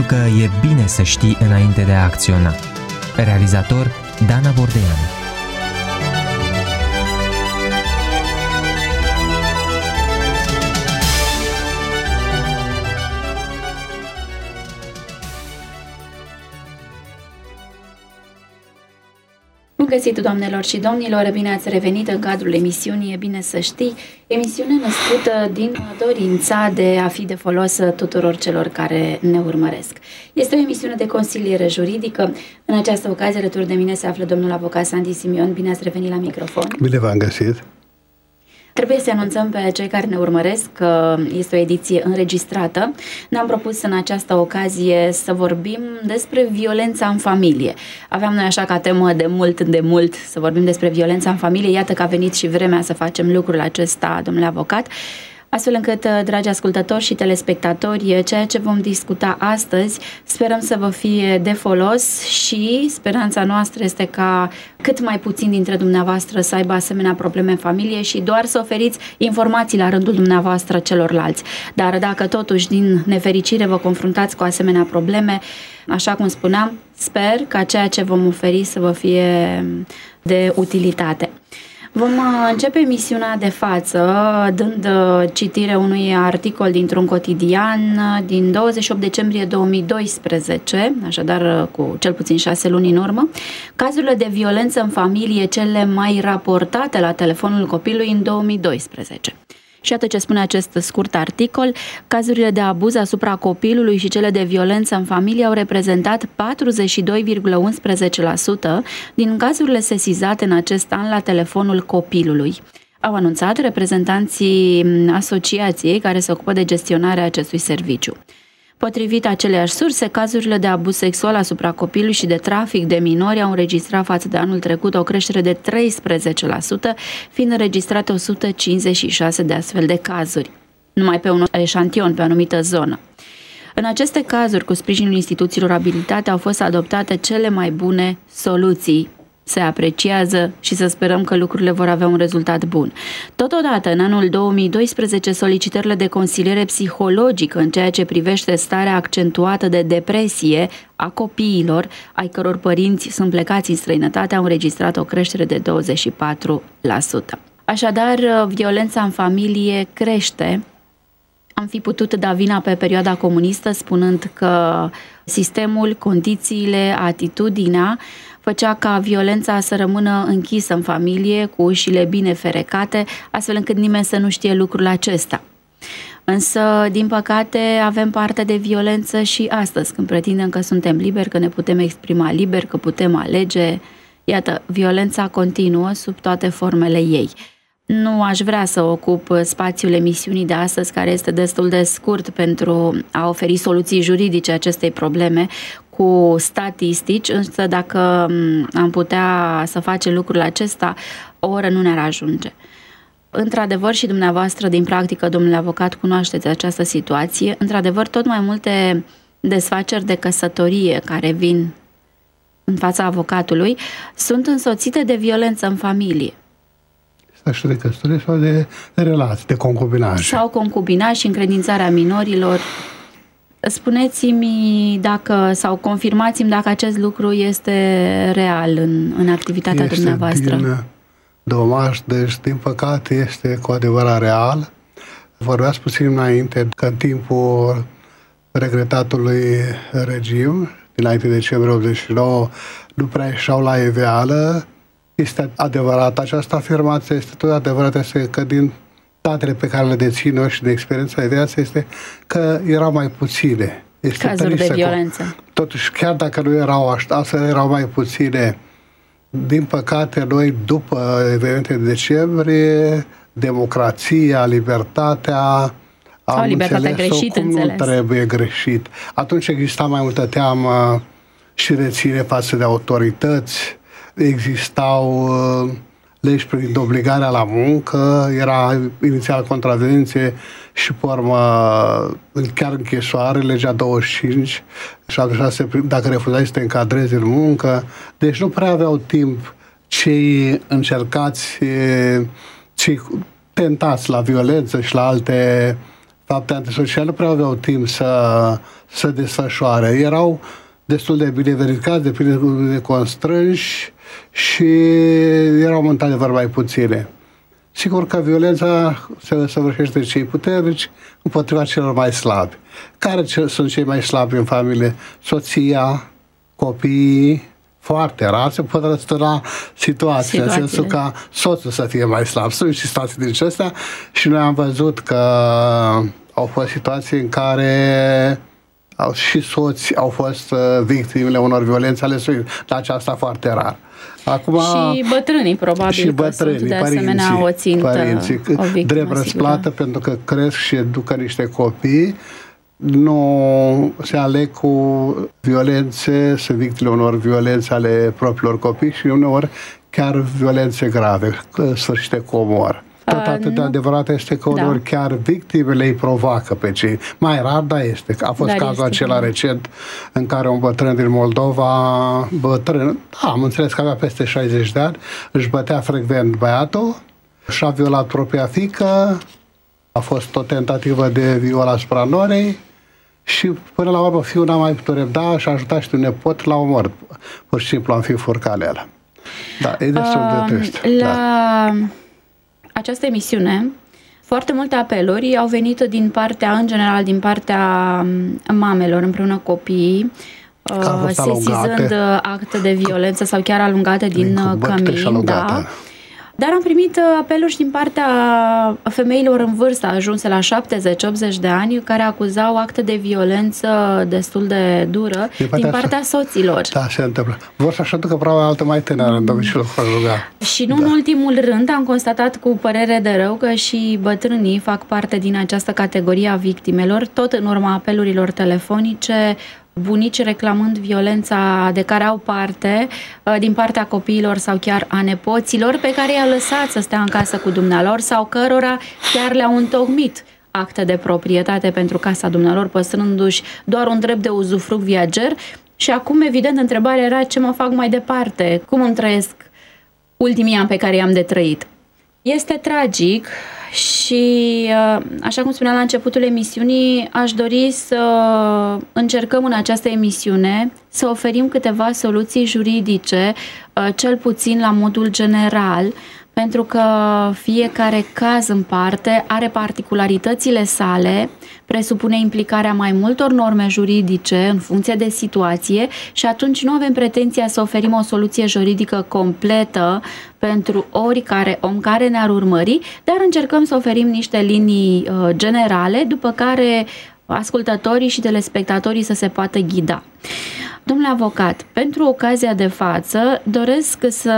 că e bine să știi înainte de a acționa. Realizator Dana Bordean. Bun găsit, doamnelor și domnilor, bine ați revenit în cadrul emisiunii E bine să știi, emisiune născută din dorința de a fi de folos tuturor celor care ne urmăresc. Este o emisiune de consiliere juridică. În această ocazie, alături de mine se află domnul avocat Sandy Simion. Bine ați revenit la microfon. Bine v-am găsit. Trebuie să anunțăm pe cei care ne urmăresc că este o ediție înregistrată. Ne-am propus în această ocazie să vorbim despre violența în familie. Aveam noi așa ca temă de mult să vorbim despre violența în familie. Iată că a venit și vremea să facem lucrul acesta, domnule avocat. Astfel încât, dragi ascultători și telespectatori, ceea ce vom discuta astăzi sperăm să vă fie de folos și speranța noastră este ca cât mai puțin dintre dumneavoastră să aibă asemenea probleme în familie și doar să oferiți informații la rândul dumneavoastră celorlalți. Dar dacă totuși din nefericire vă confruntați cu asemenea probleme, așa cum spuneam, sper ca ceea ce vom oferi să vă fie de utilitate. Vom începe emisiunea de față dând citire unui articol dintr-un cotidian din 28 decembrie 2012, așadar cu cel puțin 6 luni în urmă, cazurile de violență în familie cele mai raportate la telefonul copilului în 2012. Și iată ce spune acest scurt articol: cazurile de abuz asupra copilului și cele de violență în familie au reprezentat 42,11% din cazurile sesizate în acest an la telefonul copilului. Au anunțat reprezentanții asociației care se ocupă de gestionarea acestui serviciu. Potrivit aceleiași surse, cazurile de abuz sexual asupra copilului și de trafic de minori au înregistrat față de anul trecut o creștere de 13%, fiind înregistrate 156 de astfel de cazuri, numai pe un eșantion, pe o anumită zonă. În aceste cazuri, cu sprijinul instituțiilor abilitate, au fost adoptate cele mai bune soluții. Se apreciază și să sperăm că lucrurile vor avea un rezultat bun. Totodată, în anul 2012, solicitările de consiliere psihologică în ceea ce privește starea accentuată de depresie a copiilor, ai căror părinți sunt plecați în străinătate, au înregistrat o creștere de 24%. Așadar, violența în familie crește. Am fi putut da vina pe perioada comunistă spunând că sistemul, condițiile, atitudinea făcea ca violența să rămână închisă în familie, cu ușile bine ferecate, astfel încât nimeni să nu știe lucrul acesta. Însă, din păcate, avem parte de violență și astăzi, când pretindem că suntem liberi, că ne putem exprima liber, că putem alege. Iată, violența continuă sub toate formele ei. Nu aș vrea să ocup spațiul emisiunii de astăzi, care este destul de scurt pentru a oferi soluții juridice acestei probleme, cu statistici, însă dacă am putea să facem lucrul acesta, o oră nu ne-ar ajunge. Într-adevăr, și dumneavoastră, din practică, domnule avocat, cunoașteți această situație. Într-adevăr, tot mai multe desfaceri de căsătorie care vin în fața avocatului sunt însoțite de violență în familie. Și de căsătorie sau de relații, de concubinaj. Sau concubinaj și încredințarea minorilor. Spuneți-mi dacă, sau confirmați-mi dacă acest lucru este real în activitatea dumneavoastră. Din domaș, deci din păcate este cu adevărat real. Vorbeați puțin înainte că în timpul regretatului regim, dinainte de decembrie 89, nu prea ieșeau la iveală. Este adevărat, această afirmație este tot adevărat, este că din datele pe care le dețin eu și de experiența de viață este că erau mai puține. Este cazuri de violență. Totuși, chiar dacă nu erau așa, erau mai puține. Din păcate, noi, după evenimentele de decembrie, democrația, libertatea, sau libertatea greșit, cum înțeles. Nu trebuie greșit. Atunci exista mai multă teamă și reține față de autorități, existau legi privind obligarea la muncă, era inițial contravenție și pe urmă chiar închisoare, legea 25, 76, dacă refuzai să te încadrezi în muncă. Deci nu prea aveau timp cei încercați, cei tentați la violență și la alte fapte antisociale nu prea aveau timp să desfășoare. Erau destul de bine verificați, de bine constrânși și erau într-adevăr mai puține. Sigur că violența se săvârșește de cei puternici împotriva celor mai slabi. Care sunt cei mai slabi în familie? Soția, copiii. Foarte rar se pot răsturna situația, în sensul ca soțul să fie mai slab. Sunt și situații din acestea și noi am văzut că au fost situații în care și soți au fost victimele unor violențe ale soțului, dar aceasta foarte rar. Acum, și bătrânii, probabil, și bătrânii, sunt de asemenea o țintă, o victimă, drept răsplată, pentru că cresc și educă niște copii, nu se aleg cu violențe, sunt victime unor violențe ale propriilor copii și uneori chiar violențe grave, sfârșite cu omor. Tot atât de adevărat este că uneori chiar victimele îi provoacă pe cei. Mai rar, dar este. A fost cazul acela recent în care un bătrân din Moldova, am înțeles că avea peste 60 de ani, își bătea frecvent băiatul, și-a violat propria fiică, a fost o tentativă de viol asupra norei și până la urmă fiul n-a mai putut răbda și a ajutat și un nepot la omor. Pur și simplu am fi furcanelă. Da, e destul de trist. La această emisiune, foarte multe apeluri au venit în general din partea mamelor împreună cu copiii, sesizând acte de violență sau chiar alungate din cămin. Da. Dar am primit apeluri și din partea femeilor în vârstă, ajunse la 70-80 de ani, care acuzau acte de violență destul de dură din partea soților. Da, se întâmplă. Vor să-și aducă probabil altă mai tânără în domiciliul conjugal. Și nu în ultimul rând am constatat cu părere de rău că și bătrânii fac parte din această categorie a victimelor, tot în urma apelurilor telefonice, bunici reclamând violența de care au parte din partea copiilor sau chiar a nepoților pe care i-a lăsat să stea în casă cu dumnealor sau cărora chiar le-au întocmit acte de proprietate pentru casa dumnealor, păstrându-și doar un drept de uzufruct viager. Și acum, evident, întrebarea era ce mă fac mai departe, cum îmi trăiesc ultimii ani pe care i-am de trăit. Este tragic și, așa cum spuneam la începutul emisiunii, aș dori să încercăm în această emisiune să oferim câteva soluții juridice, cel puțin la modul general, pentru că fiecare caz în parte are particularitățile sale, presupune implicarea mai multor norme juridice în funcție de situație și atunci nu avem pretenția să oferim o soluție juridică completă pentru oricare om care ne-ar urmări, dar încercăm să oferim niște linii generale, după care ascultătorii și telespectatorii să se poată ghida. Domnule avocat, pentru ocazia de față doresc să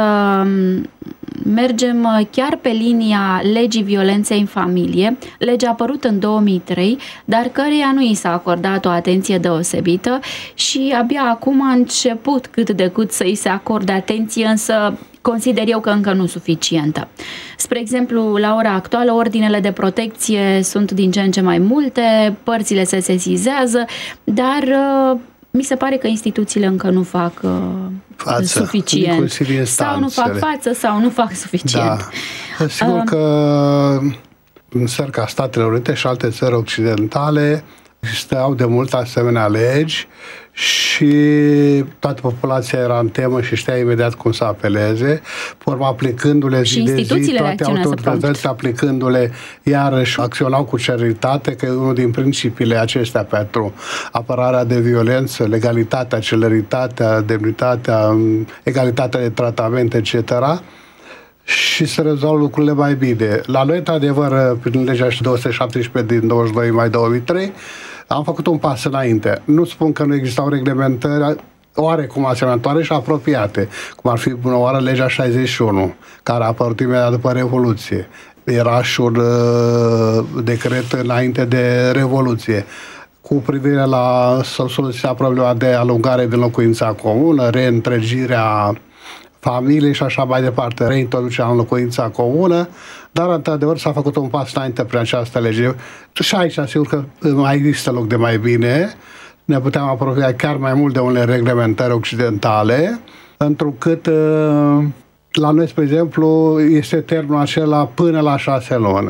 mergem chiar pe linia legii violenței în familie, legea apărută în 2003, dar căreia nu i s-a acordat o atenție deosebită și abia acum a început cât de cât să i se acorde atenție, însă consider eu că încă nu suficientă. Spre exemplu, la ora actuală, ordinele de protecție sunt din ce în ce mai multe, părțile se sesizează, dar mi se pare că instituțiile încă nu fac suficient. Sau nu fac față, sau nu fac suficient. Da. Sigur că în țări ca Statele Unite și alte țări occidentale existau de mult asemenea legi și toată populația era în temă și știa imediat cum să apeleze. Pe urmă, aplicându-le zi de zi, toate autoritățile aplicându-le, iarăși acționau cu celeritate, că e unul din principiile acestea pentru apărarea de violență, legalitatea, celeritatea, demnitatea, egalitatea de tratament, etc., și să rezolvă lucrurile mai bine. La noi, într-adevăr, prin legea 217 din 22 mai 2003, am făcut un pas înainte. Nu spun că nu existau reglementări oarecum asemănătoare și apropiate, cum ar fi bună oară legea 61, care a apărut imediat după Revoluție. Era și un decret înainte de Revoluție cu privire la soluția problema de alungare din locuința comună, reîntregirea familiei și așa mai departe, reintroducerea în locuința comună, dar într-adevăr s-a făcut un pas înainte prin această lege. Și aici, sigur că mai există loc de mai bine, ne puteam apropia chiar mai mult de unele reglementări occidentale, întrucât la noi, spre exemplu, este termenul acela până la 6 luni.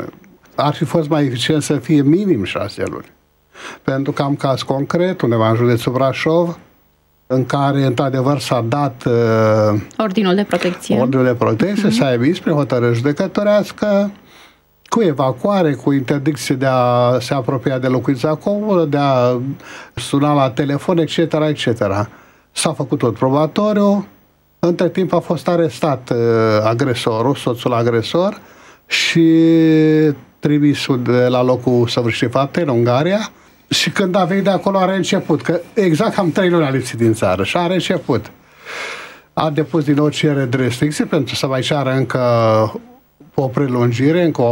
ar fi fost mai eficient să fie minim 6 luni. Pentru că am caz concret, undeva în județul Brașov, în care, într-adevăr, s-a dat ordinul de protecție. Ordinul de protecție s-a emis prin hotărâre judecătorească, cu evacuare, cu interdicție de a se apropia de locuința comună, de a suna la telefon, etc., etc. S-a făcut tot probatoriu. Între timp a fost arestat agresorul, soțul agresor, și trimisul de la locul săvârșirii faptei în Ungaria. Și când a venit de acolo a reînceput, că exact cam 3 luni a lipsit din țară și a reînceput. A depus din nou cerere de restricții pentru să mai ceară încă o prelungire, încă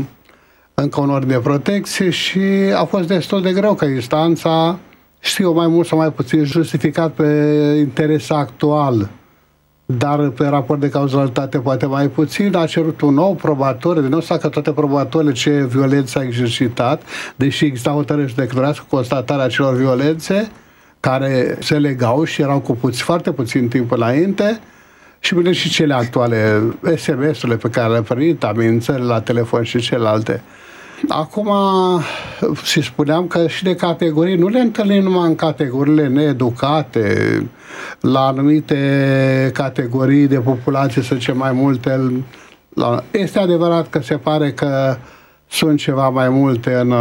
un ordin de protecție, și a fost destul de greu că instanța, știu, mai mult sau mai puțin justificat pe interes actual, dar pe raport de cauzalitate poate mai puțin, a cerut un nou probator, din nou să facă toate probatorile ce violență a exercitat, deși exista hotărâre judecătorească cu constatarea acelor violențe care se legau și erau cu foarte puțin timp înainte, și bine și cele actuale, SMS-urile pe care le-a primit, amenințările la telefon și celelalte. Acum, și spuneam că și de categorii, nu le întâlnim numai în categoriile needucate, la anumite categorii de populație, să zicem mai multe. Este adevărat că se pare că sunt ceva mai multe în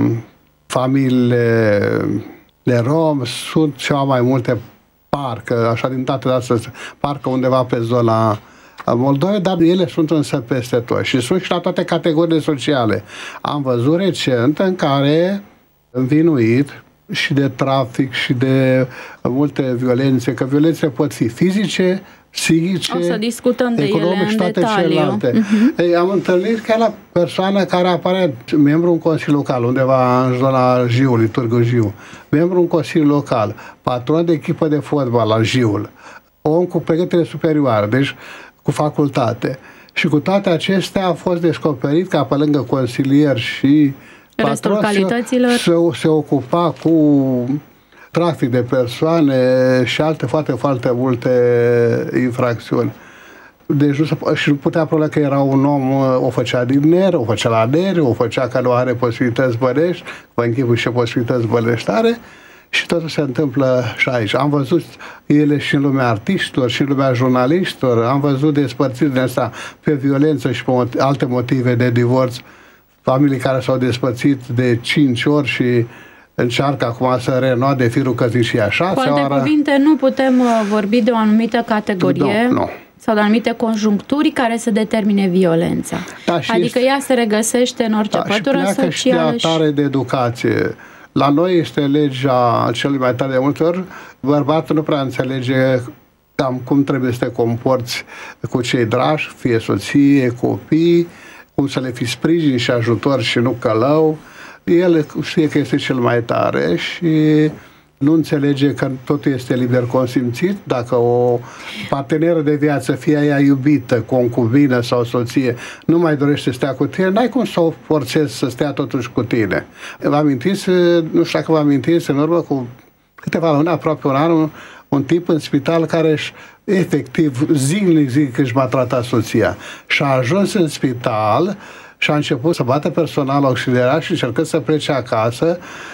familiile de rom, sunt ceva mai multe, parcă, așa din dată de astăzi, parcă undeva pe zona Moldovei, dar ele sunt însă peste tot și sunt și la toate categoriile sociale. Am văzut recent în care învinuit și de trafic și de multe violențe, că violențele pot fi fizice, psihice, o să discutăm de ele economice și în toate detaliu. celelalte. Ei, am întâlnit chiar la persoană care apare membru în consiliu local, undeva în zona Jiului, Târgu Jiu, membru în consiliu local, patron de echipă de fotbal la Jiul, om cu pregătire superioară, deci cu facultate. Și cu toate acestea a fost descoperit că pe lângă consilier și patron se ocupa cu trafic de persoane și alte foarte multe infracțiuni. Deci nu putea problema că era un om, o făcea din ner, o făcea la neri, o făcea că nu are posibilități bănești, vă închipui ce posibilități bănești are, și totul se întâmplă și aici. Am văzut ele și în lumea artiștilor, și în lumea jurnaliștilor, am văzut despărțiri din asta pe violență și pe alte motive de divorț, familii care s-au despărțit de 5 ori și încearcă acum să renoade firul căsniciei a 6 oară. Cu alte cuvinte, nu putem vorbi de o anumită categorie sau de anumite conjuncturi care să determine violența. Da, adică ea se regăsește în orice pătură socială. Și de atare de educație. La noi este legea celui mai tare de multe ori, bărbatul nu prea înțelege cam cum trebuie să te comporți cu cei dragi, fie soție, copii, cum să le fii sprijin și ajutor și nu călău. El știe că este cel mai tare și nu înțelege că totul este liber consimțit. Dacă o parteneră de viață, fie ea iubită, concubină sau soție, nu mai dorește să stea cu tine, n-ai cum să o forțezi să stea totuși cu tine. Vă amintiți, nu știu dacă vă amintiți, în urmă cu câteva luni, aproape un an, un tip în spital care efectiv zilnic își maltrata soția. Și a ajuns în spital și a început să bată personal auxiliar și încercă să plece acasă,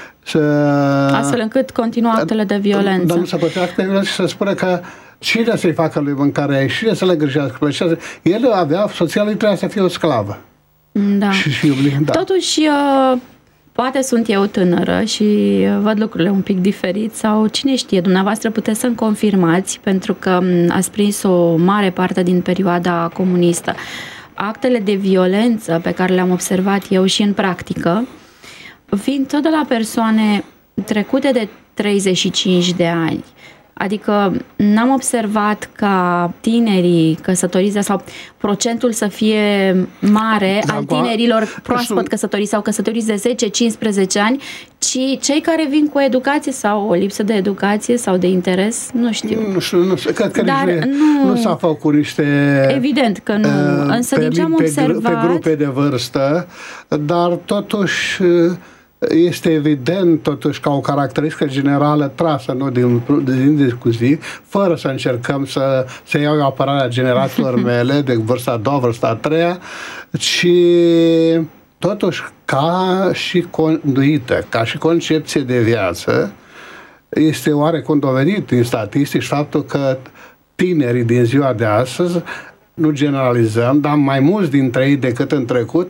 astfel încât continua actele de violență. Dar nu se putea acte de violență și să spune că cine să-i facă lui mâncarea, cine să le îngrijească. El avea, soția lui trebuia să fie o sclavă. Da. Da. Totuși, poate sunt eu tânără și văd lucrurile un pic diferit sau cine știe, dumneavoastră puteți să-mi confirmați, pentru că ați prins o mare parte din perioada comunistă. Actele de violență pe care le-am observat eu și în practică vin tot de la persoane trecute de 35 de ani. Adică n-am observat ca tinerii căsătoriți sau procentul să fie mare al tinerilor proaspăt căsătoriți sau căsătoriți de 10-15 ani, ci cei care vin cu educație sau o lipsă de educație sau de interes, nu știu. Nu știu, cred că nu s-a făcut niște... Evident că nu, însă din ce am observat... Pe grupe de vârstă, dar totuși... Este evident, totuși, ca o caracteristică generală trasă, nu din discuții, fără să încercăm să iau apărarea generațiilor mele de vârsta a doua, vârsta a treia, ci Totuși, ca și conduită, ca și concepție de viață, este oarecum dovedit în statistici faptul că tinerii din ziua de astăzi, nu generalizăm, dar mai mulți dintre ei decât în trecut,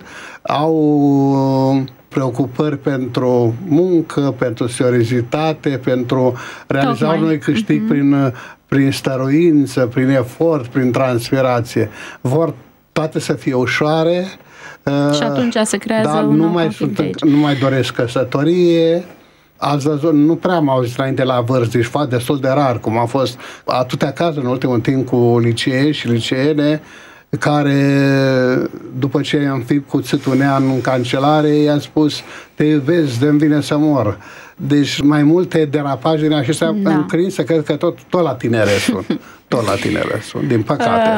au preocupări pentru muncă, pentru seriozitate, pentru realizarea unui câștig prin stăruință, prin efort, prin transpirație. Vor toate să fie ușoare. Și atunci se creează un nu mai doresc căsătorie. Ați văzut, nu prea am auzit înainte la vârste, deci fac destul de rar, cum a fost atâtea cazuri în ultimul timp cu licei și liceene, care, după ce i-am fi cuțit un an în cancelare, i-am spus, te iubesc, de-mi vine să mor. Deci mai multe derapaje din acestea, înclin să cred că tot la tinere sunt. Tot la tinere sunt, din păcate.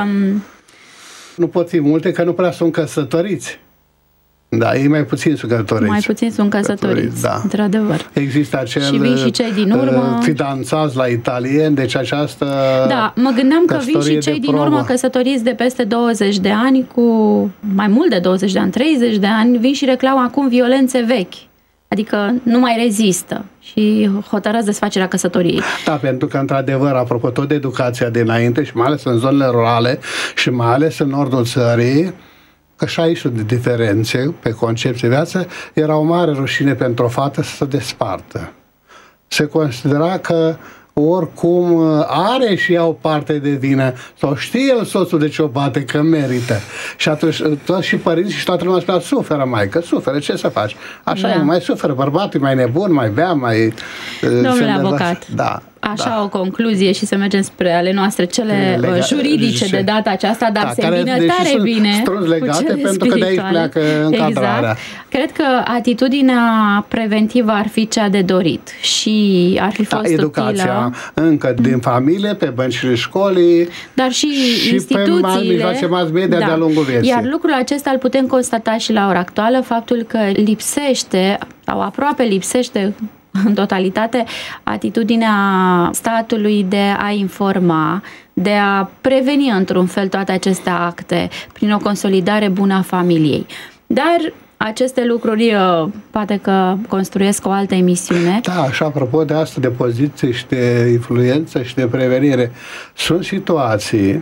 Nu pot fi multe, că nu prea sunt căsătoriți. Da, ei mai puțin sunt căsătoriți. Mai puțin sunt căsătoriți, da. Într-adevăr. Există acel și vin și cei din urmă fidanțați la italieni, deci această Da, mă gândeam că vin și cei din urmă căsătoriți de peste 20 de ani, cu mai mult de 20 de ani, 30 de ani, vin și reclamă acum violențe vechi. Adică nu mai rezistă și hotărăsc desfacerea căsătoriei. Da, pentru că, într-adevăr, apropo tot de educația dinainte și mai ales în zonele rurale și mai ales în nordul țării, că și aici sunt diferențe pe concepție viață, era o mare rușine pentru o fată să se despartă. Se considera că oricum are și ea o parte de vină sau știe el soțul de ce o bate, că merită. Și atunci toți și părinții și toată lumea spunea, suferă maică, suferă, ce să faci? Așa e, mai suferă, bărbatul e mai nebun, mai bea, mai... Domnule avocat, da. Așa o concluzie și să mergem spre ale noastre, cele juridice de data aceasta, dar se îmbină tare bine cu cele pentru că de aici pleacă încadrarea. Exact. Cred că atitudinea preventivă ar fi cea de dorit și ar fi fost educația încă din familie, pe băncile școlii, dar și instituțiile, pe mass media de-a lungul vieții. Iar lucrul acesta îl putem constata și la ora actuală, faptul că lipsește, sau aproape lipsește în totalitate, atitudinea statului de a informa, de a preveni într-un fel toate aceste acte prin o consolidare bună a familiei. Dar aceste lucruri poate că construiesc o altă emisiune. Da, și apropo de asta, de poziție și de influență și de prevenire, sunt situații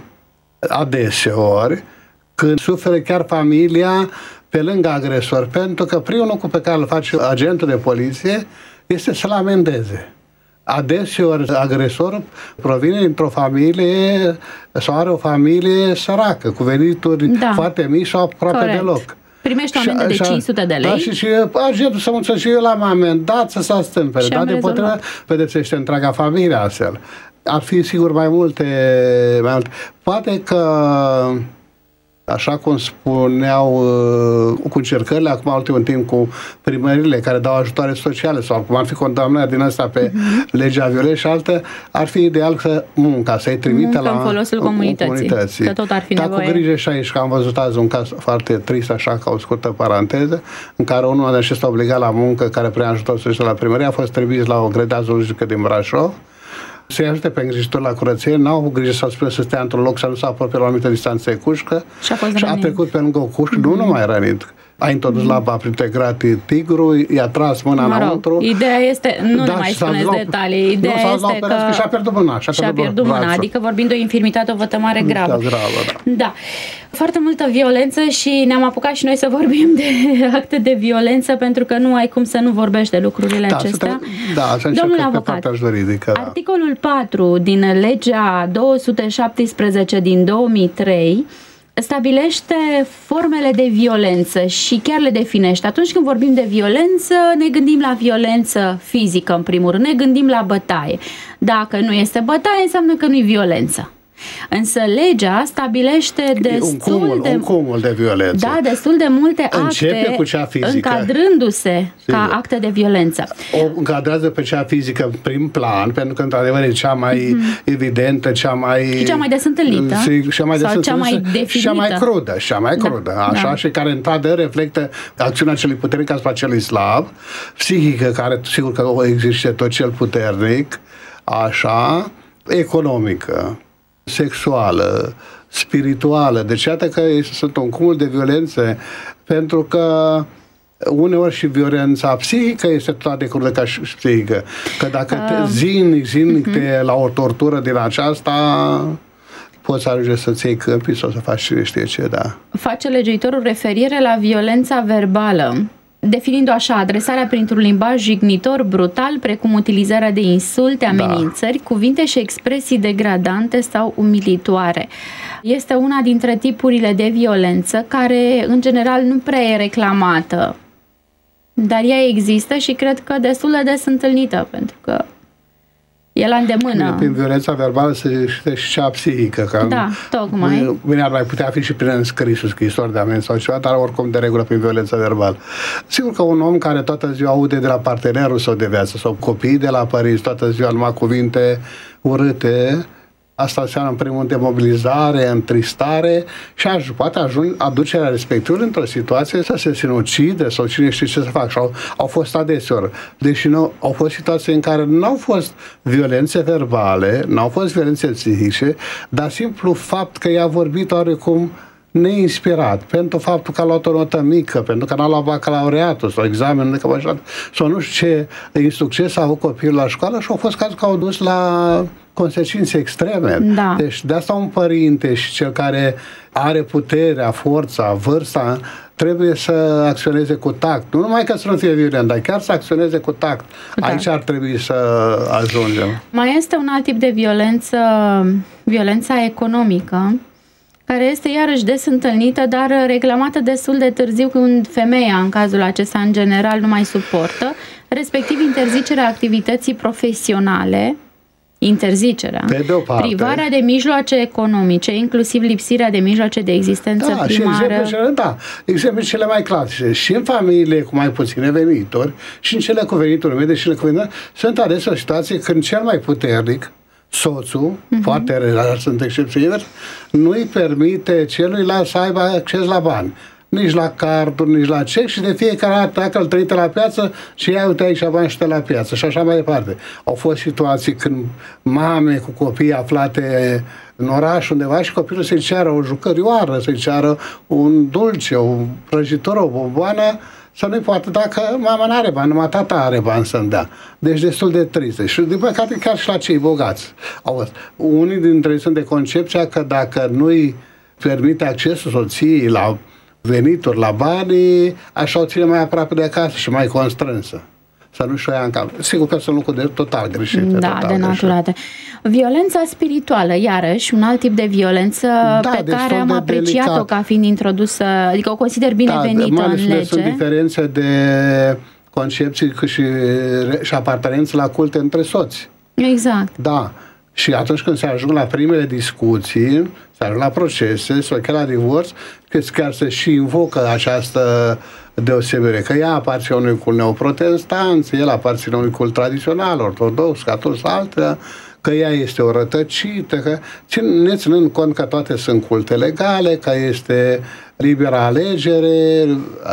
adeseori când suferă chiar familia pe lângă agresor, pentru că primul lucru pe care îl face agentul de poliție este să-l amendeze. Adeseori agresorul provine dintr-o familie sau are o familie săracă, cu venituri foarte mici sau aproape deloc. Primește o amendă de 500 de lei. Da, și agentul să mulțumesc și eu l-am amendat să se astâmpere. Dar depotrivă pedepsește întreaga familie astfel. Ar fi sigur mai multe. Poate că așa cum spuneau cu încercările acum ultimul timp cu primările care dau ajutoare sociale sau cum ar fi condamnarea din asta pe legea violenței și altă, ar fi ideal să-i trimite la folosul comunității. Că tot ar fi nevoie. Dar cu grijă și aici, că am văzut azi un caz foarte trist, așa ca o scurtă paranteză, în care unul de acesta obligat la muncă, care prea ajutor social la primărie, a fost trimis la o grădină zoologică din Brașov, să-i ajute pe îngrijitori la curăție, n-au grijă să stea într-un loc, să nu se apropie la o anumită distanță de cușcă și a trecut pe lângă o cușcă, nu numai rănit. A introdus laba printre gratii tigru, i-a tras mâna înăuntru. Ideea este, nu ne mai spuneți detalii, ideea este că și-a pierdut mâna. Și-a pierdut mâna, adică vorbim de o infirmitate, o vătămare gravă. Da. Foarte multă violență și ne-am apucat și noi să vorbim de acte de violență, pentru că nu ai cum să nu vorbești de lucrurile acestea. Domnule avocat, articolul 4 din legea 217 din 2003 stabilește formele de violență și chiar le definește. Atunci când vorbim de violență, ne gândim la violență fizică, în primul rând, ne gândim la bătaie. Dacă nu este bătaie, înseamnă că nu e violență. Însă legea stabilește un cumul de violență. Da, destul de multe acte. Începe cu cea fizică, încadrându-se ca acte de violență. O încadrează pe cea fizică în prim plan, pentru că într-adevăr e cea mai evidentă, cea mai des întâlnită, sau cea mai definită, și cea mai crudă, așa, și care într-adevăr reflectă acțiunea celui puternic asupra celui slab, psihică, care sigur că o există tot cel puternic, așa, economică, sexuală, spirituală. Deci iată că sunt un cumul de violențe, pentru că Uneori și violența psihică este tot de curând ca și psihică. Că dacă zilnic te la o tortură din aceasta, poți ajunge să-ți iei câmpii sau să faci cine știe ce, da. Face legiuitorul referire la violența verbală, definind-o așa: adresarea printr-un limbaj jignitor, brutal, precum utilizarea de insulte, amenințări, cuvinte și expresii degradante sau umilitoare. Este una dintre tipurile de violență care, în general, nu prea e reclamată. Dar ea există și cred că destul de des întâlnită, pentru că e la îndemână. Prin violența verbală se știe și cea psihică. Că da, tocmai. Bine, ar mai putea fi și prin înscrisul, scrisori de amenzi sau ceva, dar oricum de regulă prin violența verbală. Sigur că un om care toată ziua aude de la partenerul său de viață sau copiii de la părinți toată ziua numai cuvinte urâte, asta înseamnă în primul rând demobilizare, întristare și poate aducerea respectivă într-o situație să se sinucide sau cine știe ce să facă. Și au fost adeseori. Deși au fost situații în care nu au fost violențe verbale, nu au fost violențe psihice, dar simplu fapt că i-a vorbit oarecum neinspirat, pentru faptul că a luat o notă mică, pentru că n-a luat bacalaureatul sau examenul de căpășat, sau nu știu ce insucces a avut copilul la școală și au fost cazuri că au dus la consecințe extreme. Da. Deci de asta un părinte și cel care are puterea, forța, vârsta, trebuie să acționeze cu tact. Nu numai că să nu fie violent, dar chiar să acționeze cu tact. Da. Aici ar trebui să ajungem. Mai este un alt tip de violență, violența economică, care este iarăși des întâlnită, dar reclamată destul de târziu, când femeia, în cazul acesta, în general, nu mai suportă, respectiv interzicerea activității profesionale, privarea de mijloace economice, inclusiv lipsirea de mijloace de existență primară. Exemplele cele mai clasice. Și în familiile cu mai puține venituri, și în cele cu venituri medii, și în cele cu venituri, sunt adesea o situație când cel mai puternic, soțul, foarte rar sunt excepții, nu îi permite celuilalt să aibă acces la bani. Nici la carduri, nici la cec, și de fiecare dată, dacă îl trăite la piață, și ia uite aici bani și te la piață și așa mai departe. Au fost situații când mame cu copii aflate în oraș undeva și copilul să-i ceară o jucărioară, să-i ceară un dulce, o prăjitură, o bomboană, să nu-i poată, dacă mama n-are bani, numai tata are bani să-mi dea. Deci destul de triste. Și din păcate chiar și la cei bogați. Unii dintre ei sunt de concepția că dacă nu-i permite accesul soției la venituri, la bani, așa o ține mai aproape de acasă și mai constrânsă. Să nu-și o ia în cap. Sigur că sunt lucruri total greșite. Da, denaturate. Violența spirituală, iarăși, un alt tip de violență pe care am apreciat-o ca fiind introdusă, adică o consider binevenită în lege. Sunt diferențe de concepții și apartenență la culte între soți. Exact. Da. Și atunci când se ajung la primele discuții, se ajung la procese, sau chiar la divorț, că chiar se și invocă această deosebire, că ea aparține unui cult neoprotestant, el aparține unui cult tradițional, ortodox, catolic sau altă, că ea este o rătăcită, că ne ținând cont că toate sunt culte legale, că este liberă alegere,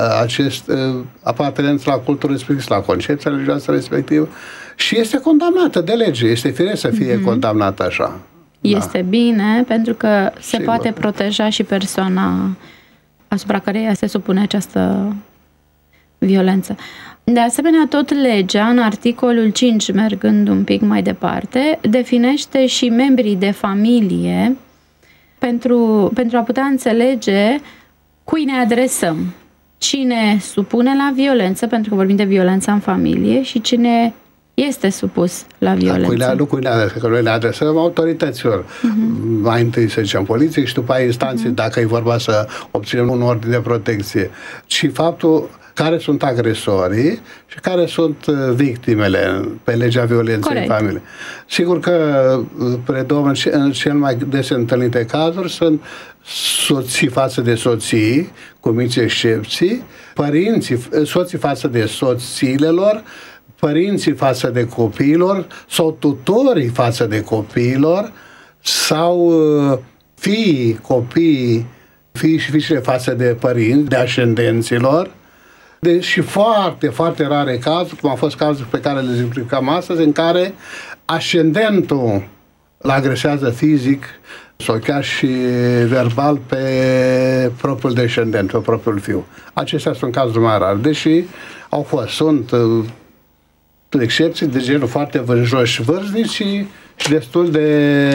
apartenență la cultul respectiv, la concepția religioasă respectivă, și este condamnată de lege. Este firesc să fie condamnată așa. Este bine, pentru că se poate proteja și persoana asupra căreia se supune această violență. De asemenea, tot legea, în articolul 5, mergând un pic mai departe, definește și membrii de familie pentru a putea înțelege cui ne adresăm. Cine supune la violență, pentru că vorbim de violența în familie, și cine este supus la violență. Că le adresăm autorităților. Mai întâi să zicem poliție și după aia instanțe, dacă e vorba să obținem un ordin de protecție. Și faptul care sunt agresorii și care sunt victimele pe legea violenței în familie. Sigur că predomină în cel mai des întâlnite cazuri sunt soții față de soții, cu mici excepții, soții față de soțiile lor, părinții față de copiilor sau tutorii față de copiilor sau fii și fiicele față de părinți, de ascendenților. Și foarte, foarte rare cazuri, cum au fost cazuri pe care le explicăm astăzi, în care ascendentul îl agresează fizic sau chiar și verbal pe propriul descendent, pe propriul fiu. Acestea sunt cazuri mai rare, deși sunt excepții de genul foarte vânjoși vârstnici și destul de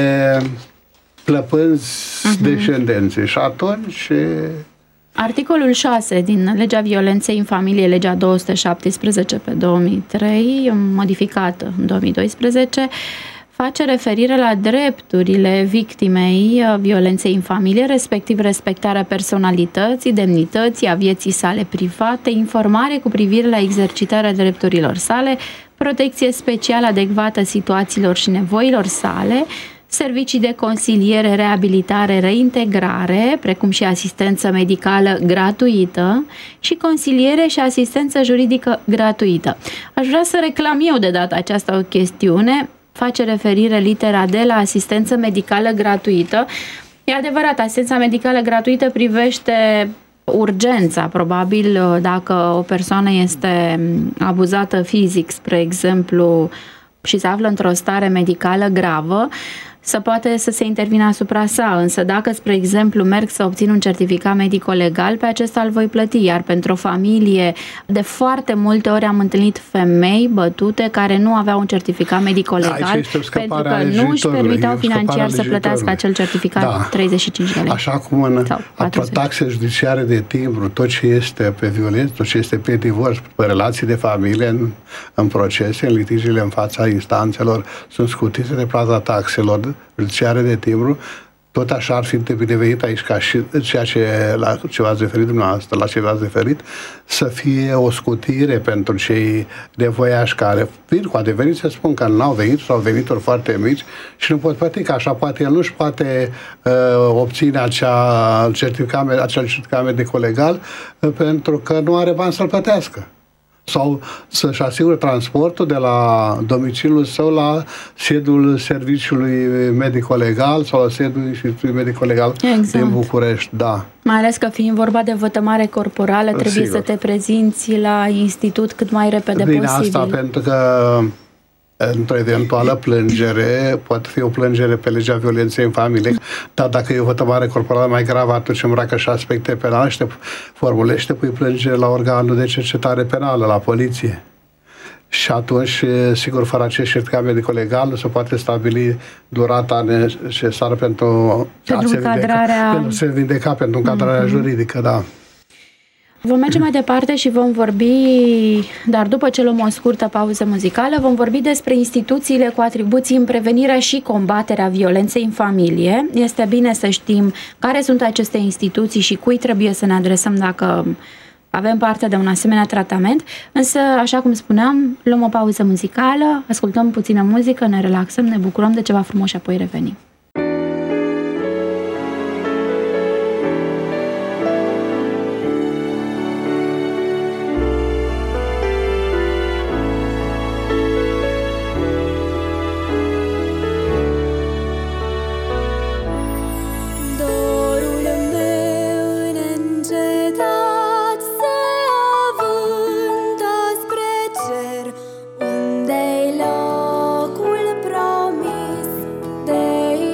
plăpânzi descendenții. Și atunci... Articolul 6 din Legea Violenței în Familie, legea 217 pe 2003, modificată în 2012, face referire la drepturile victimei violenței în familie, respectiv respectarea personalității, demnității, a vieții sale private, informare cu privire la exercitarea drepturilor sale, protecție specială adecvată situațiilor și nevoilor sale, servicii de consiliere, reabilitare, reintegrare, precum și asistență medicală gratuită și consiliere și asistență juridică gratuită. Aș vrea să reclam eu de data aceasta o chestiune. Face referire litera D la asistență medicală gratuită. E adevărat, asistența medicală gratuită privește urgența, probabil dacă o persoană este abuzată fizic, spre exemplu, și se află într-o stare medicală gravă, să poate să se intervină asupra sa, însă dacă, spre exemplu, merg să obțin un certificat medico-legal, pe acesta îl voi plăti, iar pentru o familie, de foarte multe ori am întâlnit femei bătute care nu aveau un certificat medico-legal, pentru că nu își permiteau financiar să plătească acel certificat 35 de lei. Așa cum în taxe judiciare de timbru, tot ce este pe violență, tot ce este pe divorț, pe relații de familie, în procese, în litigiile în fața instanțelor, sunt scutite de plata taxelor judiciare de timbru, tot așa ar fi binevenit aici ca și la ce v-ați referit dumneavoastră, la ce v-ați referit, să fie o scutire pentru cei nevoiași care vin cu adevărat să spun că n-au venit sau au venituri foarte mici și nu pot plăti, că așa poate el nu-și poate obține acel certificat medico-legal pentru că nu are bani să-l plătească. Sau să-și asigure transportul de la domiciliul său la sediul serviciului medico-legal sau la sediul Institutului Medico-Legal din București. Da. Mai ales că fiind vorba de vătămare corporală, trebuie să te prezinți la institut cât mai repede posibil. Asta pentru că într-o eventuală plângere, poate fi o plângere pe legea violenței în familie, dar dacă e o vătămare corporală mai gravă, atunci îmbracă și aspecte penale și te formulești, te pui plângere la organul de cercetare penală, la poliție. Și atunci, sigur, fără acest certificat medico-legal, se poate stabili durata necesară pentru a se vindeca, pentru încadrarea juridică, da. Vom merge mai departe și vom vorbi, dar după ce luăm o scurtă pauză muzicală, vom vorbi despre instituțiile cu atribuții în prevenirea și combaterea violenței în familie. Este bine să știm care sunt aceste instituții și cui trebuie să ne adresăm dacă avem parte de un asemenea tratament, însă, așa cum spuneam, luăm o pauză muzicală, ascultăm puțină muzică, ne relaxăm, ne bucurăm de ceva frumos și apoi revenim. Unde-i locul promis de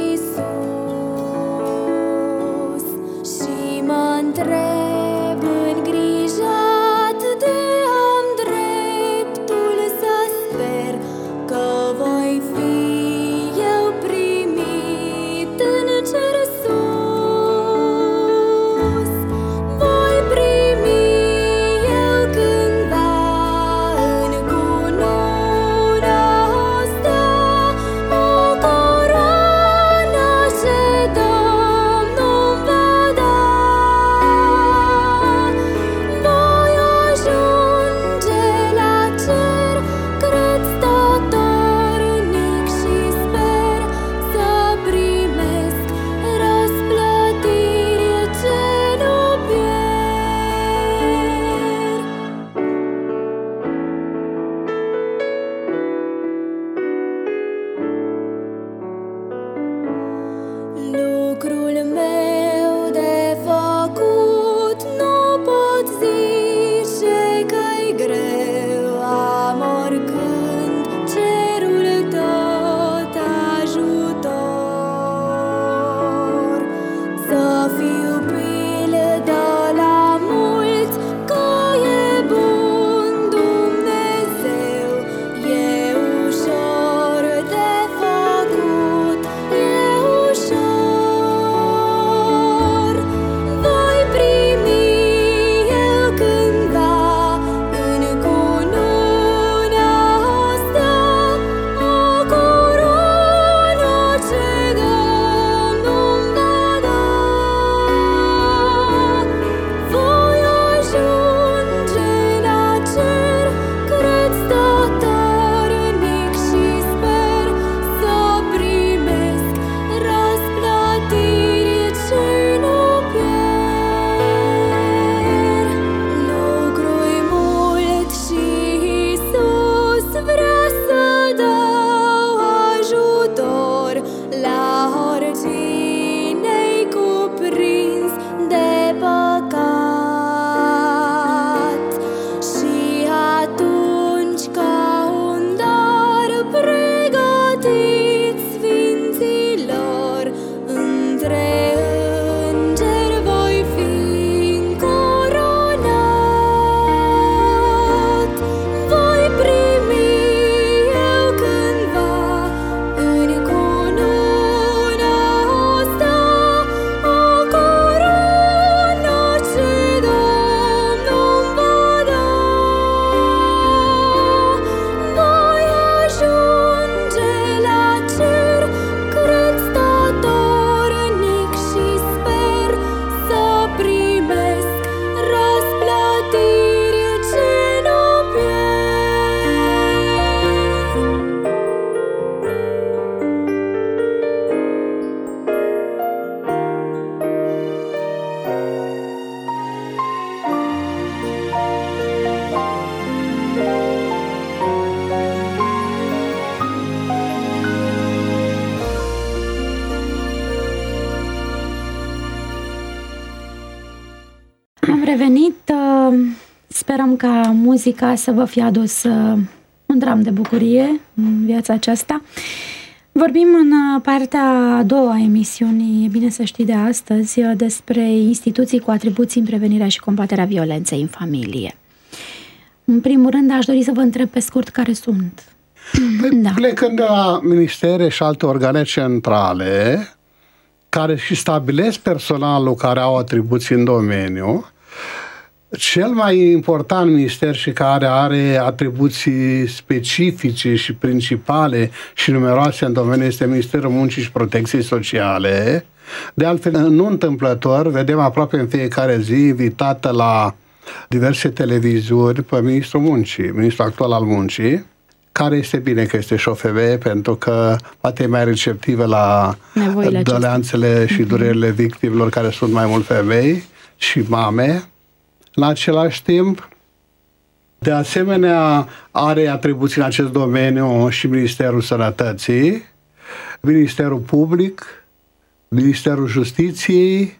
sperăm ca muzica să vă fie adus un dram de bucurie în viața aceasta. Vorbim în partea a doua a emisiunii, e bine să știi, de astăzi, despre instituții cu atribuții în prevenirea și combaterea violenței în familie. În primul rând, aș dori să vă întreb pe scurt care sunt. Plecând de la ministere și alte organe centrale, care și stabilesc personalul care au atribuții în domeniu, cel mai important minister și care are atribuții specifice și principale și numeroase în domeniu este Ministerul Muncii și Protecției Sociale. De altfel, nu întâmplător, vedem aproape în fiecare zi invitată la diverse televiziuni pe Ministrul Muncii, Ministrul actual al Muncii, care este bine că este și o femeie, pentru că poate e mai receptivă la doleanțele și durerile victimelor, care sunt mai mult femei și mame. În același timp, de asemenea, are atribuții în acest domeniu și Ministerul Sănătății, Ministerul Public, Ministerul Justiției,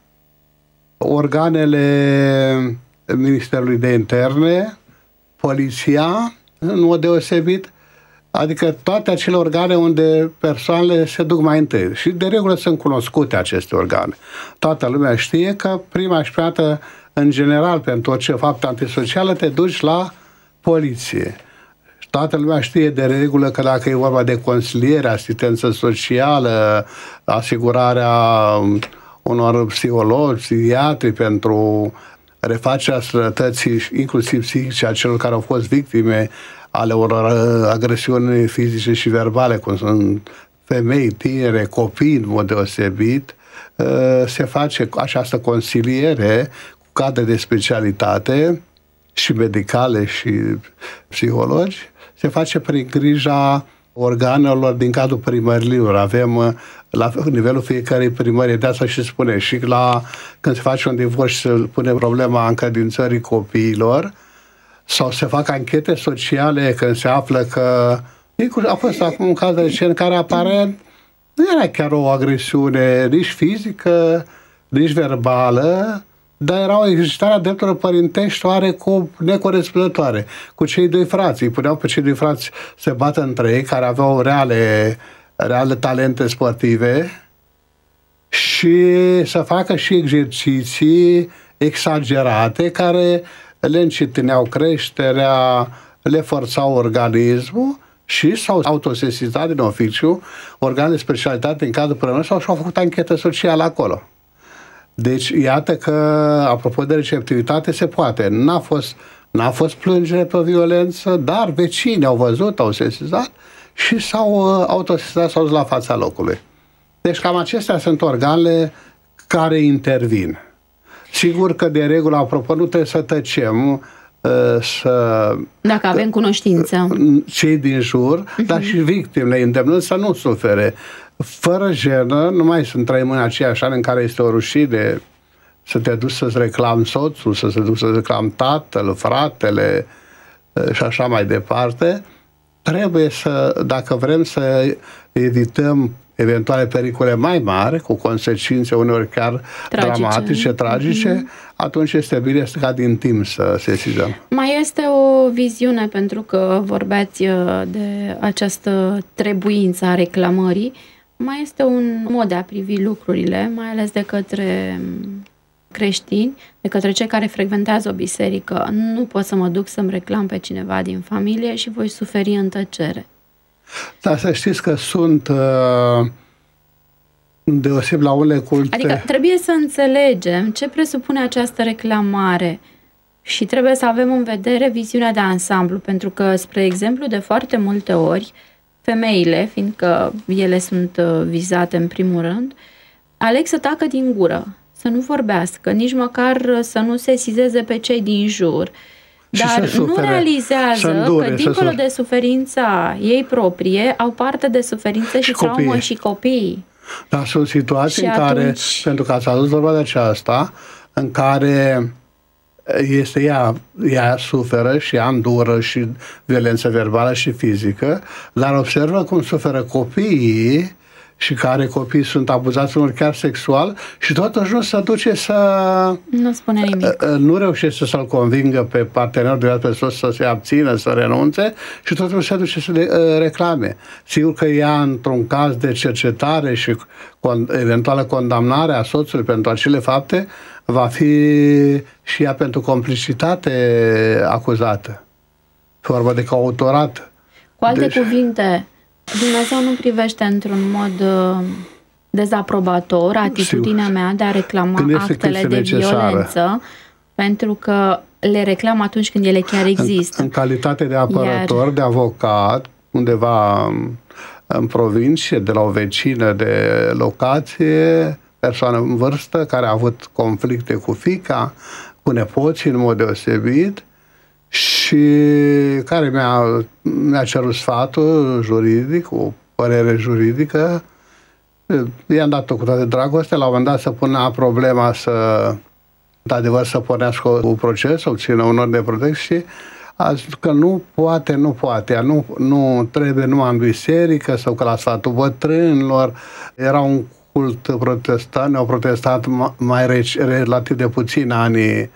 organele Ministerului de Interne, Poliția, în mod deosebit, adică toate acele organe unde persoanele se duc mai întâi. Și de regulă sunt cunoscute aceste organe. Toată lumea știe că prima și dată, în general, pentru orice faptă antisocială, te duci la poliție. Toată lumea știe de regulă că dacă e vorba de consiliere, asistență socială, asigurarea unor psihologi, psihiatri pentru refacerea sănătății, inclusiv psihice, a celor care au fost victime ale unor agresiuni fizice și verbale, cum sunt femei, tinere, copii în mod deosebit, se face această consiliere cu cadre de specialitate și medicale și psihologi, se face prin grija organelor din cadrul primărilor. Avem la nivelul fiecărei primării, de asta și spune, și când se face un divorț se pune problema încredințării copiilor, sau se fac anchete sociale când se află că a fost acum un caz recent care aparent nu era chiar o agresiune nici fizică, nici verbală, dar era o exercitare a drepturilor părintești oarecum necorespunzătoare. Cu cei doi frați, îi puneau pe cei doi frați să se bată între ei, care aveau reale talente sportive, și să facă și exerciții exagerate care le încetineau creșterea, le forțau organismul și s-au autosesizat din oficiu organe de specialitate în cadrul primării și au făcut anchetă socială acolo. Deci, iată că, apropo de receptivitate, se poate. N-a fost plângere pe violență, dar vecinii au văzut, au sesizat și s-au autosesizat, s-au dus la fața locului. Deci, cam acestea sunt organele care intervin. Sigur că, de regulă, apropo, nu trebuie să tăcem, dacă avem cunoștință. Cei din jur, dar și victimele îndemnând să nu sufere. Fără jenă, nu mai trăim în aceiași ani în care este o rușine să te duci să-ți reclami soțul, să te duci să-ți reclami tatăl, fratele și așa mai departe. Trebuie să, dacă vrem să evităm eventuale pericole mai mari, cu consecințe uneori chiar dramatice, tragice, atunci este bine ca din timp să sesizăm. Mai este o viziune, pentru că vorbeați de această trebuință a reclamării, mai este un mod de a privi lucrurile, mai ales de către creștini, de către cei care frecventează o biserică. Nu pot să mă duc să-mi reclam pe cineva din familie și voi suferi în tăcere. Dar să știți că sunt deoseb la unele culte. Adică trebuie să înțelegem ce presupune această reclamare și trebuie să avem în vedere viziunea de ansamblu, pentru că, spre exemplu, de foarte multe ori, femeile, fiindcă ele sunt vizate în primul rând, aleg să tacă din gură, să nu vorbească, nici măcar să nu sesizeze pe cei din jur. Dar nu realizează că, dincolo de suferința ei proprie, au parte de suferință și traumă și copiii. Dar sunt situații în care, pentru că ați adus vorba de aceasta, în care ea suferă și ea îndură și violență verbală și fizică, dar observă cum suferă copiii și care copiii sunt abuzați unor chiar sexual și totuși nu se duce să... Nu spune nimic. Nu reușește să-l convingă pe partenerul de viață să se abțină, să renunțe și totuși se duce să reclame. Sigur că ea, într-un caz de cercetare și eventuală condamnare a soțului pentru acele fapte, va fi și ea pentru complicitate acuzată. Vorba de coautorat. Cu alte cuvinte, Dumnezeu nu privește într-un mod dezaprobator atitudinea mea de a reclama actele de violență, pentru că le reclam atunci când ele chiar există. În calitate de apărător, de avocat, undeva în provincie, de la o vecină de locație, persoană în vârstă care a avut conflicte cu fiica, cu nepoții în mod deosebit, și care mi-a cerut sfatul juridic, o părere juridică. I-am dat-o cu toată dragostea. La un moment dat se punea problema de adevăr, să pornească un proces, să obțină un ordin de protecție. A zis că nu poate. Nu trebuie numai în biserică sau că la sfatul bătrânilor. Era un cult protestant, au protestat relativ de puțin ani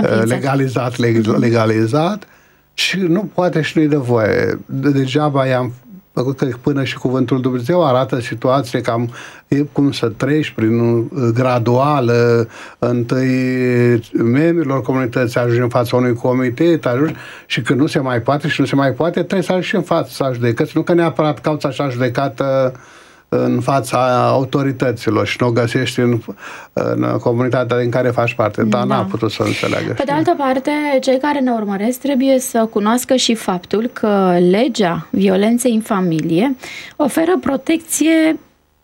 legalizat și nu poate și nu-i de voie. Degeaba i-am făcut că până și cuvântul Dumnezeu arată situație cam cum să treci prin gradual, întâi membrilor comunității, ajungi în fața unui comitet, și când nu se mai poate și nu se mai poate, trebuie să ajungi în fața judecății, nu că neapărat cauți așa judecată în fața autorităților și nu o găsești în comunitatea din care faci parte, dar n-a putut să înțeleagă. Pe de altă parte, cei care ne urmăresc trebuie să cunoască și faptul că legea violenței în familie oferă protecție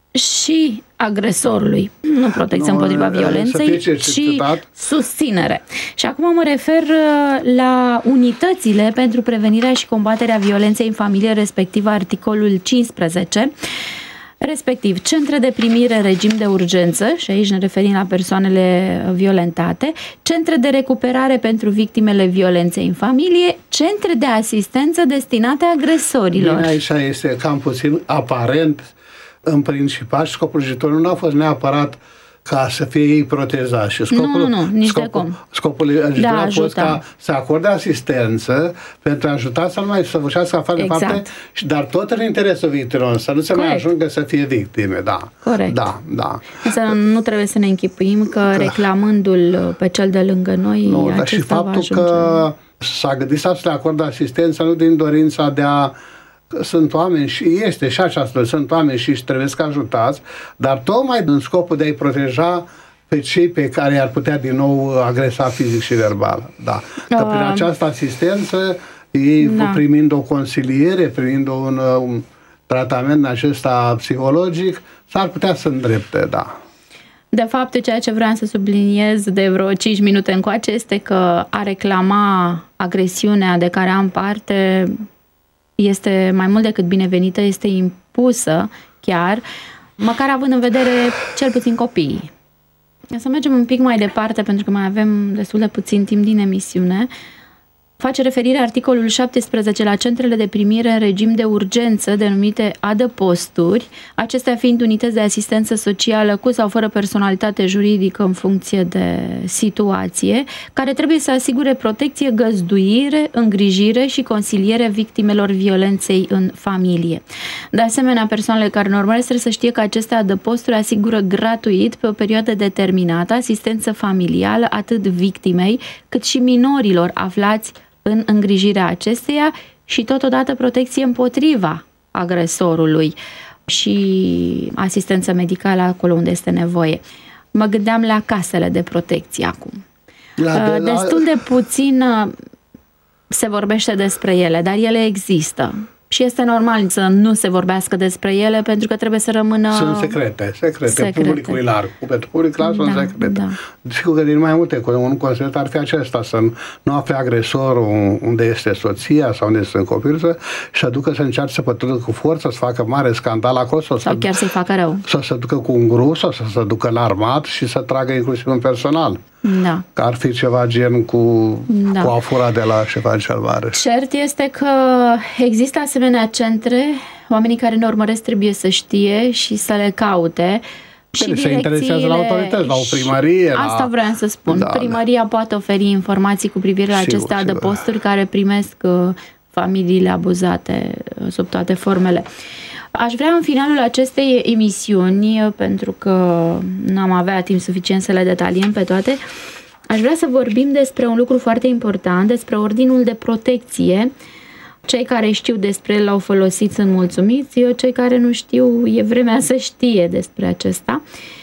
și agresorului. Nu protecție împotriva violenței, ci susținere. Și acum mă refer la unitățile pentru prevenirea și combaterea violenței în familie, respectiv articolul 15, respectiv centre de primire în regim de urgență, și aici ne referim la persoanele violentate, centre de recuperare pentru victimele violenței în familie, centre de asistență destinate agresorilor. Bine, aici este cam puțin aparent, în principal, scopul legiuitorului nu a fost neapărat ca să fie ei protejați. Și scopul legiuitorului a fost ca să acorde asistență pentru a ajuta să nu mai săvârșească afară de fapte, dar tot în interesul victimelor, să nu se mai ajungă să fie victime. Da. Corect. Da. Însă nu trebuie să ne închipuim că reclamându-l pe cel de lângă noi, dar și faptul că s-a gândit să le acorde asistență nu din dorința de a... Sunt oameni și este și aceasta, sunt oameni și își trebuie să ajutați, dar tocmai în scopul de a-i proteja pe cei pe care i-ar putea din nou agresa fizic și verbal. Da. Că prin această asistență, ei primind o consiliere, primind un tratament acesta psihologic, s-ar putea să îndrepte, da. De fapt, ceea ce vreau să subliniez de vreo 5 minute încoace este că a reclama agresiunea de care am parte este mai mult decât binevenită, este impusă chiar, măcar având în vedere cel puțin copiii. Să mergem un pic mai departe, pentru că mai avem destul de puțin timp din emisiune. Face referire articolul 17 la centrele de primire în regim de urgență, denumite adăposturi, acestea fiind unități de asistență socială cu sau fără personalitate juridică în funcție de situație, care trebuie să asigure protecție, găzduire, îngrijire și consiliere victimelor violenței în familie. De asemenea, persoanele care ne urmăresc trebuie să știe că aceste adăposturi asigură gratuit, pe o perioadă determinată, asistență familială atât victimei, cât și minorilor aflați în îngrijirea acesteia și totodată protecție împotriva agresorului și asistență medicală acolo unde este nevoie. Mă gândeam la casele de protecție acum. Destul de puțin se vorbește despre ele, dar ele există. Și este normal să nu se vorbească despre ele, pentru că trebuie să rămână... Sunt secrete. Publicului larg. Pentru public larg sunt secrete. Da. Sigur că din mai multe, un concept ar fi acesta, să nu afle agresorul unde este soția sau unde sunt copilul și să ducă să încearce să pătrundă cu forță, să facă mare scandal acolo. Sau chiar să-i facă rău. Sau să ducă cu un grup, sau să se ducă la armat și să tragă inclusiv un personal. Da. Că ar fi ceva gen cu a fura de la ceva cel mare. Cert este că există asemenea centre oamenii care ne urmăresc trebuie să știe și să le caute. Și se interesează la autorități, la o primărie. Asta vreau să spun. Da, primăria poate oferi informații cu privire la aceste adăposturi care primesc familiile abuzate sub toate formele. Aș vrea în finalul acestei emisiuni, pentru că nu am avea timp suficient să le detaliem pe toate, aș vrea să vorbim despre un lucru foarte important, despre ordinul de protecție. Cei care știu despre el l-au folosit, sunt mulțumiți, cei care nu știu, e vremea să știe despre acesta.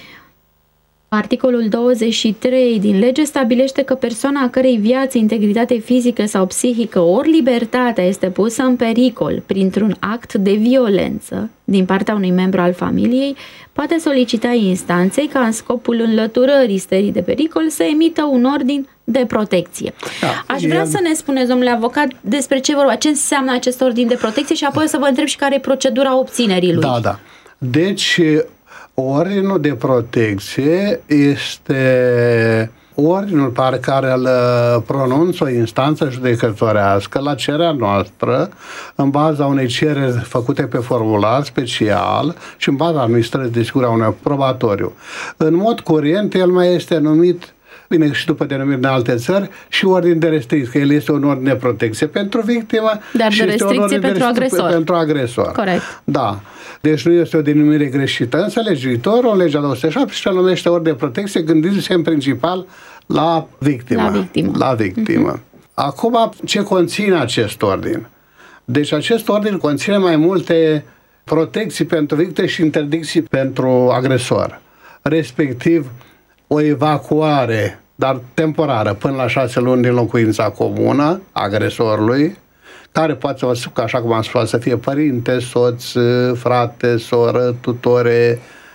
Articolul 23 din lege stabilește că persoana a cărei viață, integritate fizică sau psihică ori libertatea este pusă în pericol printr-un act de violență din partea unui membru al familiei, poate solicita instanței ca în scopul înlăturării stării de pericol să emită un ordin de protecție. Da, aș vrea să ne spuneți, domnule avocat, despre ce vorba, ce înseamnă acest ordin de protecție și apoi să vă întreb și care e procedura obținerii lui. Da. Deci, ordinul de protecție este ordinul pe care îl pronunță o instanță judecătorească la cererea noastră, în baza unei cereri făcute pe formular special și în baza administrării de a unui probatoriu. În mod curent, el mai este numit, bine, și după denumiri în alte țări, și ordin de restricție. El este un ordin de protecție pentru victimă, dar și de restricție pentru agresor. Corect. Da. Deci nu este o denumire greșită, însă legiuitorul, în legea 217, numește ordin de protecție gândindu-se în principal la victimă. Acum, ce conține acest ordin? Deci acest ordin conține mai multe protecții pentru victime și interdicții pentru agresor. Respectiv, o evacuare, dar temporară, până la 6 luni din locuința comună agresorului, care poate, așa cum am spus, să fie părinte, soț, frate, soră, tutore,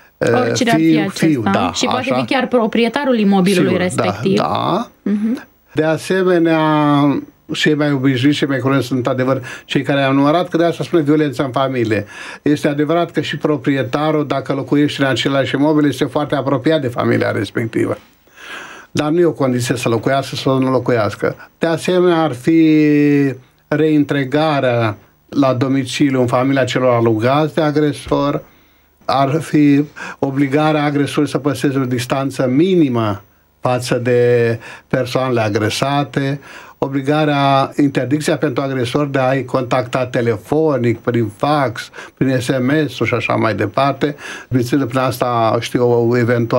fiu, da, și poate fi chiar proprietarul imobilului respectiv. Da. De asemenea, cei mai obișnuiți, cei mai curenți sunt adevăr cei care au numărat, că de asta spune violența în familie. Este adevărat că și proprietarul, dacă locuiește în același imobil, este foarte apropiat de familia respectivă. Dar nu e o condiție să locuiască sau nu locuiască. De asemenea, ar fi reintegrarea la domiciliu în familia celor alugați de agresor, ar fi obligarea agresorului să păstreze o distanță minimă față de persoanele agresate, interdicția pentru agresor de a-i contacta telefonic, prin fax, prin SMS și așa mai departe. Prin asta știu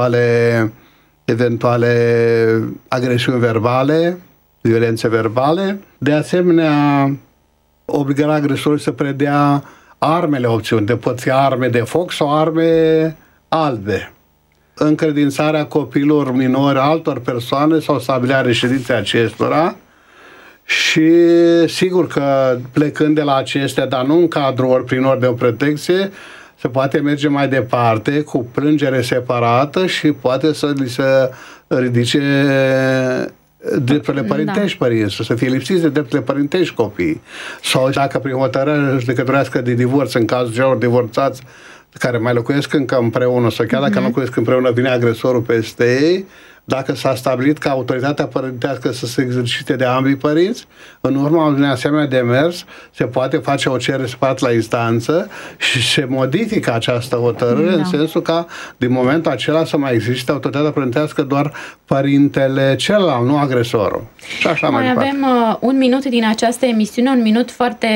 eventuale agresiuni verbale, violențe verbale. De asemenea, obligarea agresorului să predea armele opțiuni, de pot fi arme de foc sau arme albe. Încredințarea copiilor minori altor persoane sau stabilirea reședinței acestora și sigur că plecând de la acestea, dar nu în cadrul ori prin ordine de protecție, se poate merge mai departe cu plângere separată și poate să li se ridice drepturile părintești părinți, să fie lipsiți de drepturile părintești copiii. Sau dacă prin hotărâre judecătorească de divorț, în cazul celor divorțați care mai locuiesc încă împreună sau chiar dacă nu locuiesc împreună, vine agresorul peste ei, dacă s-a stabilit ca autoritatea părintească să se exercite de ambii părinți, în urma unui asemenea demers se poate face o cerere separată la instanță și se modifică această hotărâre în sensul ca din momentul acela să mai existe autoritatea părintească doar părintele celălalt, nu agresorul. Și așa mai departe. Avem un minut din această emisiune, un minut foarte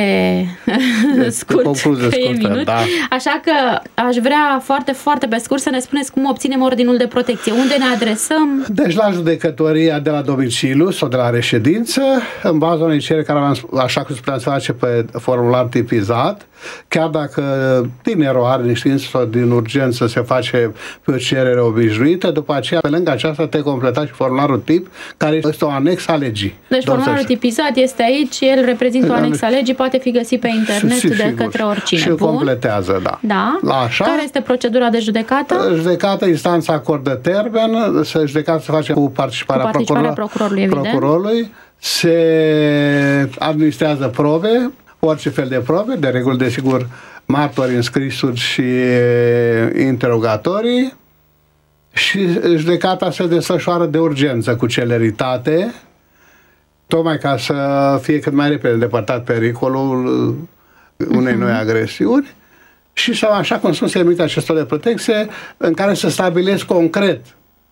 scurt, minut. Da. Așa că aș vrea foarte, foarte pe scurt să ne spuneți cum obținem ordinul de protecție, unde ne adresăm. Deci la judecătoria de la domiciliu sau de la reședință, în baza unei cereri care, așa cum spuneam, se face pe formular tipizat, chiar dacă din eroare, din știință sau din urgență se face pe o cerere obișnuită, după aceea, pe lângă aceasta, te completa și formularul tip, care este o anexă a legii. Deci formularul tipizat este aici, el reprezintă o anexă a legii, poate fi găsit pe internet de către oricine. Și îl completează, da. Da. Așa. Care este procedura de judecată? Judecată, instanța acordă termen, judecată se face cu participarea procurorului, se administrează probe, orice fel de probe, de regulă, desigur, martori, înscrisuri și interogatorii, și judecata se desfășoară de urgență cu celeritate, tocmai ca să fie cât mai repede îndepărtat pericolul unei noi agresiuni și așa cum sunt semnite acestor de protecție, în care se stabilesc concret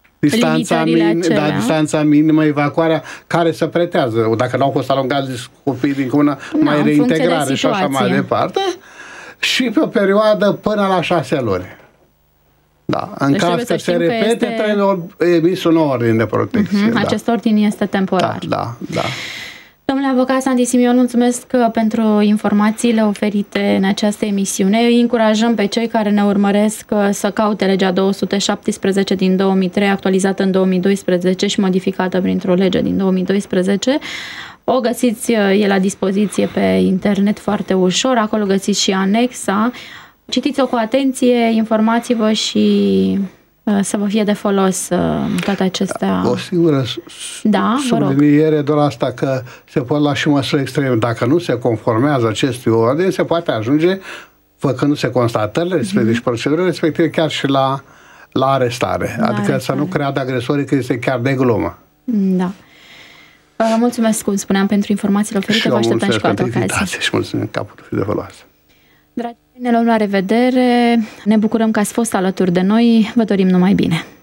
distanța minimă, evacuarea care se pretează. Dacă nu au fost alungați copiii din comună, mai reintegrare și așa mai departe. Și pe o perioadă până la 6 luni. Da. În deci caz că se repete, trebuie emis un ordin de protecție. Acest ordin este temporar. Da. Domnule avocat Sandy Simion, mulțumesc pentru informațiile oferite în această emisiune. Îi încurajăm pe cei care ne urmăresc să caute legea 217 din 2003, actualizată în 2012 și modificată printr-o lege din 2012. O găsiți, e la dispoziție pe internet foarte ușor, acolo găsiți și anexa. Citiți-o cu atenție, informați-vă și să vă fie de folos toate acestea. O singură subliniere doar asta, că se pot lua și măsuri extreme. Dacă nu se conformează acestui ordin, se poate ajunge, făcându-se constatările respective și procedurile respective, chiar și la arestare. Adică să nu creadă agresorii că este chiar de glumă. Da. Mulțumesc, cum spuneam, pentru informațiile oferite. Vă așteptăm și cu altă ocazie. Și mulțumim că a putut fi de foloasă. Dragi, ne luăm la revedere. Ne bucurăm că ați fost alături de noi. Vă dorim numai bine.